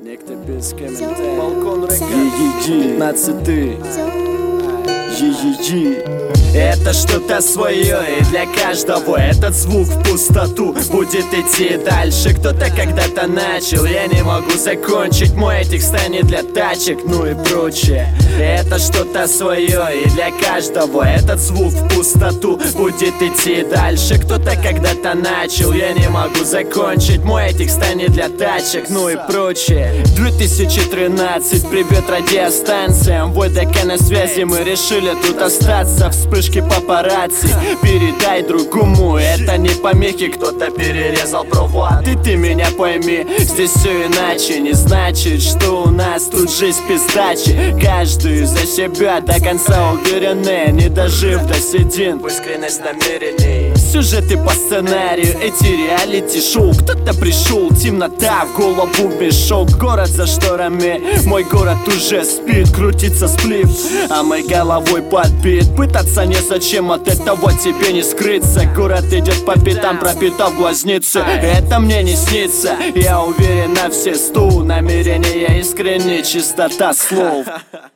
Некто без комментариев. Балкон рэка. 15-й. Это что-то свое, и для каждого этот звук в пустоту будет идти дальше. Кто-то когда-то начал, я не могу закончить. Мой этих станет для тачек, ну и прочее. Это что-то свое, и для каждого этот звук в пустоту будет идти дальше. Кто-то когда-то начал, я не могу закончить. Мой этих станет для тачек, ну и прочее. 2013, привет радиостанциям, ВДК на связи, мы решили тут остаться. Вспышки папарацци, передай другому, это не помехи, кто-то перерезал провод. И ты меня пойми, здесь все иначе. Не значит, что у нас тут жизнь пиздачи. Каждый за себя до конца уверенный, не дожив до седин. Искренность намерений, сюжеты по сценарию, эти реалити-шоу. Кто-то пришел, темнота, в голову мешок. Город за шторами, мой город уже спит. Крутится сплив, а моей головой подбит. Пытаться незачем, от этого тебе не скрыться. Город идет по пятам, пропитав глазницы. Это мне не снится, я уверен на все 100. Намерения искренне, чистота слов.